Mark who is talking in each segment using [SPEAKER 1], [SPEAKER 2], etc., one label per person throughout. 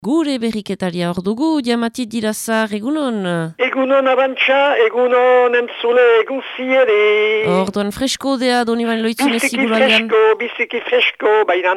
[SPEAKER 1] Gure berriketaria hor dugu, Jamati Dirazar, egunon?
[SPEAKER 2] Egunon abantxa, egunon entzule eguzieri.
[SPEAKER 1] Orduan fresko dea, doniban loitzune ziguralian.
[SPEAKER 2] Biziki fresko, baina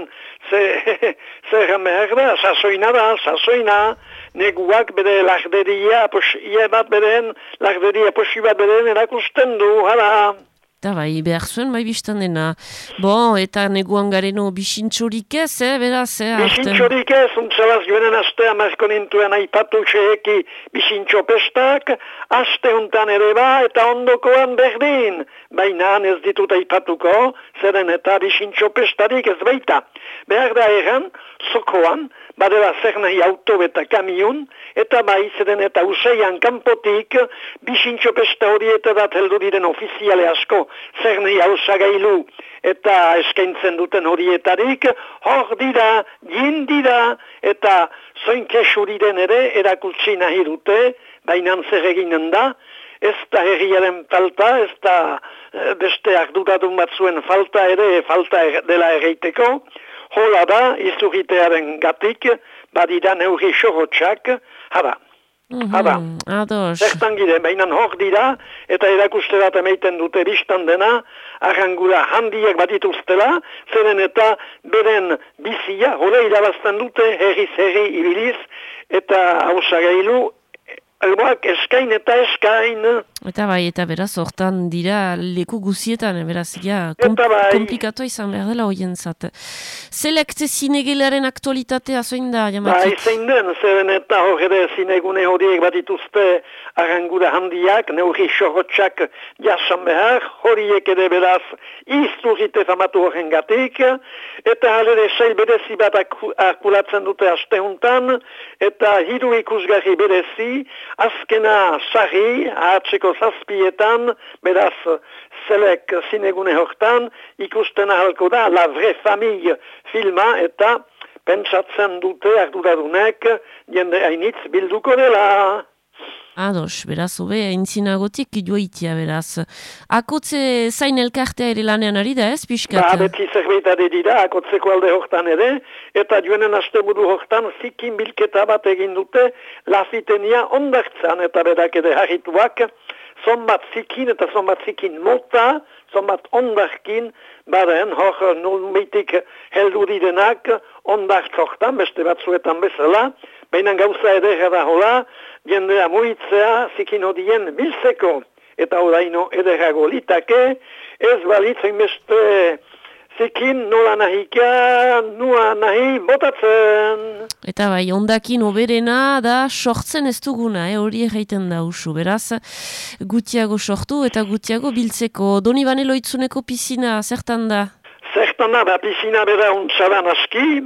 [SPEAKER 2] zer merda, sasoina. Neguak bere larderia, ie bat beren, larderia posi bat beren erakusten du, hala.
[SPEAKER 1] Eta bai, behar zuen bai biztan dena. Bon, eta neguan gareno bisintxorik ez, beraz,
[SPEAKER 2] Bisintxorik ez, untzelaz joenen astea marko nintuen aipatu txeki bisintxopestak, aste hontan ere ba, eta ondokoan berdin. Baina ez ditut aipatuko, zeren eta bisintxopestarik ez baita. Behar da egan, zokoan, badela zer nahi auto eta kamion, eta bai zeden eta useian kanpotik, bisintxopesta horietadat heldu diren ofiziale asko, zer nahi hausagailu eta eskaintzen duten horietarik, hor dira, jindira, eta zoin kesu diren ere erakutsi nahi dute, baina zer eginen da, ez da herriaren falta, ez da beste arduradun batzuen falta ere, falta dela erreiteko, hola da, izurritearen gatik, badira neurri sorotxak, haba.
[SPEAKER 1] Ados.
[SPEAKER 2] Zertan gire, baina hor dira, eta erakuste bat emeiten dute biztan dena, arrangura handiak batituztela, zeren eta beren bizia, hole irabazten dute, herriz herri ibiliz, eta hausagailu, alboak eskain eta eskain.
[SPEAKER 1] Eta bai, eta beraz, hortan dira leku guzietan, beraz, komplikatoa izan behar dela hoien zat. Selekte zinegelaren aktualitatea zoin da, Jamatik?
[SPEAKER 2] Bai, zein den, zeren eta hor ere zinegune horiek batituzte arrangura handiak, neurri sorotxak jasan behar, horiek ere beraz izurrite famatu horren gatik, eta halere sail berezi bat akulatzen dute astehuntan, eta hiru ikusgarri berezi, azkena sarri, ahatzeko zazpietan, beraz, zelek zinegune hortan, ikusten ahalko da, La Vraie Famille filma, eta pentsatzen dute arduradunek, jende hainitz bilduko dela.
[SPEAKER 1] Ados, beraz, hobe, aintzinagotik joitia, beraz. Akotze zain elkartea ere lanean ari da, ez, pixkat?
[SPEAKER 2] Beti zerbeitade dira, akotzeko alde hortan ere, eta joenen asteburu hortan zikin bilketa bat egin dute, lafitenia ondartzan, eta berak ere harrituak, zonbat zikin eta zonbat zikin mota, zonbat ondarkin, baren, hor nulmeitik heldu direnak, ondartz hortan, beste batzuetan bezala, baina gauza edera da hola, jendea muitzea zikin hodien biltzeko, eta oraino ederago litake, ez balitzen beste zikin nola nahika, nua nahi botatzen.
[SPEAKER 1] Eta bai, ondakin oberena da sortzen ez duguna, hori erraiten da usu, beraz, gutiago sortu eta gutiago biltzeko. Donibane Loitzuneko pisina, zertan da?
[SPEAKER 2] Zertan da, pisina bera untzaban aski,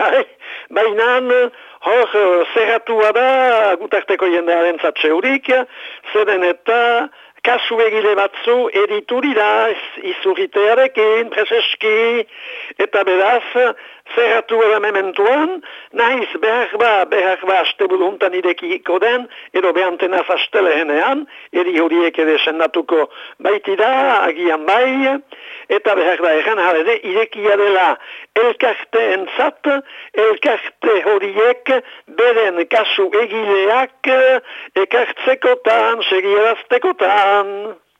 [SPEAKER 2] baina hor zerratua da gutarteko jendearen zatzeurik, zeren eta kasu egile batzu editurira izurritearekin, prezeski, eta beraz, zerratu ere mementuan, nahiz behar ba asteburu huntan irekiko den, edo behantenaz astelehenean, eri horiek ere sendatuko baitira, agian bai, eta behar da egan halede, irekia dela elkarte entzat, elkarte horiek beren kasu egileak ekartzekotan, segieraztekotan.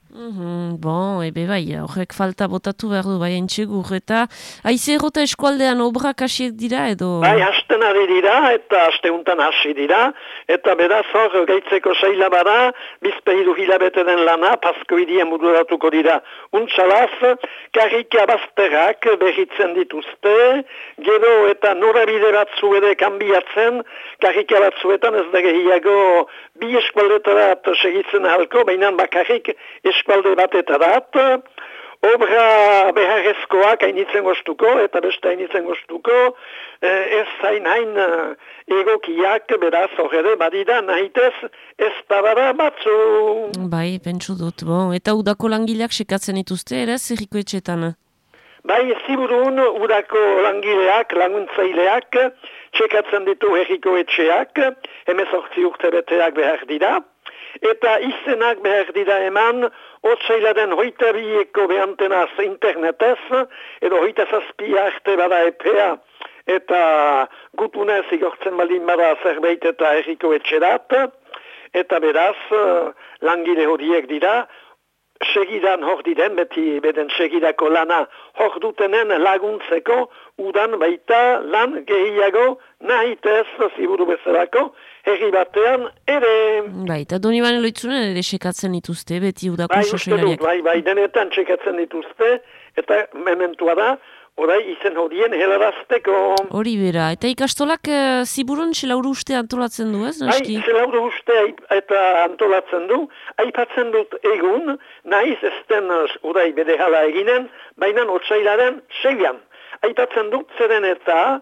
[SPEAKER 1] Bon, ebe bai, horrek falta botatu behar du bai entxegur, eta haize errota eskualdean obrak hasiek dira edo?
[SPEAKER 2] Bai, hasten ari dira, eta hasteuntan hasi dira, eta beraz hor gaitzeko zaila bada, bizpeiru hilabete den lana, pasko idien buduratuko dira. Untsalaz, karrika bazterrak berritzen dituzte, gero eta norabide batzu ere kanbiatzen, karrika batzuetan ez da gehiago bi eskualdetarat segitzen ahalko, baina bakarrik eskualde batetarat, obra beharrezkoak hainitzen goztuko, eta beste hainitzen goztuko, ez zain hain egokiak, beraz, horre badida, nahitez, ez tabara batzu.
[SPEAKER 1] Bai, pentsu dut, bon. Eta udako langileak sekatzen dituzte, ere, zerriko etxetan?
[SPEAKER 2] Bai, ziburun, udako langileak, laguntzaileak, txekatzen ditu herriko etxeak, 18 urte beteak behar dira, eta izenak behar dira eman, otsailaren hoita bieko behantenaz internetez, edo hoita zazpia arte bada epea eta gutunez igortzen baldin bada zerbait eta erriko etxerat, eta beraz langile horiek dira, segidan hor diren, beti beden segidako lana hor dutenen laguntzeko, udan baita lan gehiago nahitez ziburu bezalako, herri batean ere.
[SPEAKER 1] Eta Donibane Loitzunen ere sekatzen dituzte, beti udako sasoilariak.
[SPEAKER 2] Bai, denetan sekatzen dituzte, eta mementua da, orai izen horien helarazteko.
[SPEAKER 1] Hori bera, eta ikastolak ziburun selauru uste antolatzen du, ez? Naski?
[SPEAKER 2] Selauru uste eta antolatzen du, aipatzen dut egun, nahiz ezten orai bere hala eginen, baina otsailaren 6an. Aipatzen dut zeren eta,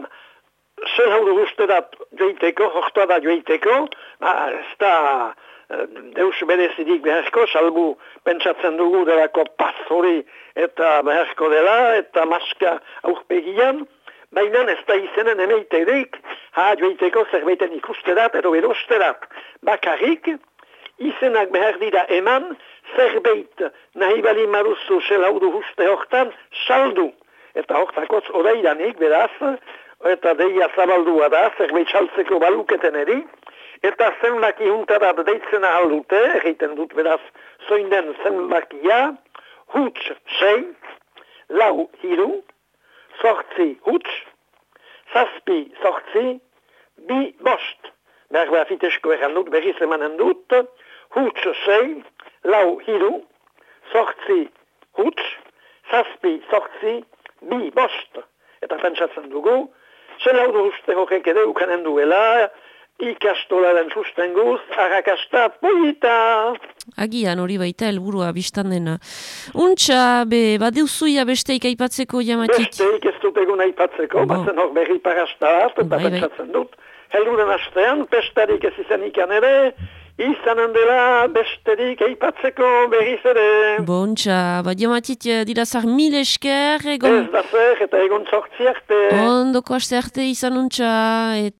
[SPEAKER 2] selauru uste da joiteko, hortoa da joiteko, ez da deus berezidik beharko, salbu pentsatzen dugu delako paz hori eta beharko dela, eta maska aurpegian, baina ez da izenen emeiterik, joiteko zerbaiten ikusterat, edo erosterat. Bakarrik, izenak behar dira eman, zerbait nahi bali maruzu selauru uste hortan, saldu. Eta hortakotz oraidanik, beraz, eta deia zabaldua da, zerbait saltzeko baluketen eri, eta zenbaki huntarat deitzen ahal dute, egiten dut beraz, zoinden zenbakia, huts 6, lau hiru, sortzi huts, zazpi sortzi, bi bost. Behar fitesko egan dut, berriz emanen dut, huts 6, lau hiru, sortzi huts, zazpi sortzi, bi bost. Eta pentsatzen dugu, zen laudu uste horrek ere ukanen duela, ikastolaren sustenguz, arrakasta polita.
[SPEAKER 1] Agian hori baita helburua biztan dena. Untxa, badeuzuia besteik aipatzeko jamatik?
[SPEAKER 2] Besteik ez dut egun aipatzeko, batzen hor berri parasta bat, eta pentsatzen dut. Helduren astean, pestarik ez izan ikan ere, izanen dela besterik aipatzeko berriz ere.
[SPEAKER 1] Untxa, jamatik dirazar 1000 esker, egon...
[SPEAKER 2] Ez da zer, eta egon sortzi arte.
[SPEAKER 1] Ondoko aste arte izan untxa,